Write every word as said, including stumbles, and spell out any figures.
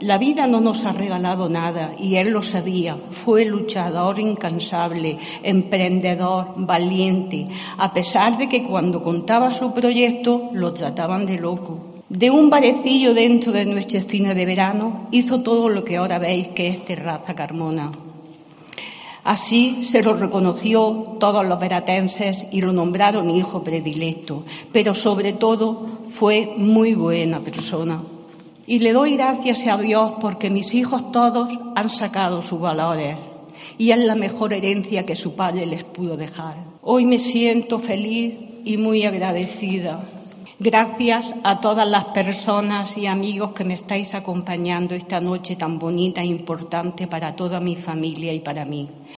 La vida no nos ha regalado nada y él lo sabía. Fue luchador incansable, emprendedor, valiente, a pesar de que cuando contaba su proyecto lo trataban de loco. De un barecillo dentro de nuestra cine de verano hizo todo lo que ahora veis que es Terraza Carmona. Así se lo reconoció todos los veratenses y lo nombraron hijo predilecto, pero sobre todo fue muy buena persona. Y le doy gracias a Dios porque mis hijos todos han sacado sus valores y es la mejor herencia que su padre les pudo dejar. Hoy me siento feliz y muy agradecida. Gracias a todas las personas y amigos que me estáis acompañando esta noche tan bonita e importante para toda mi familia y para mí.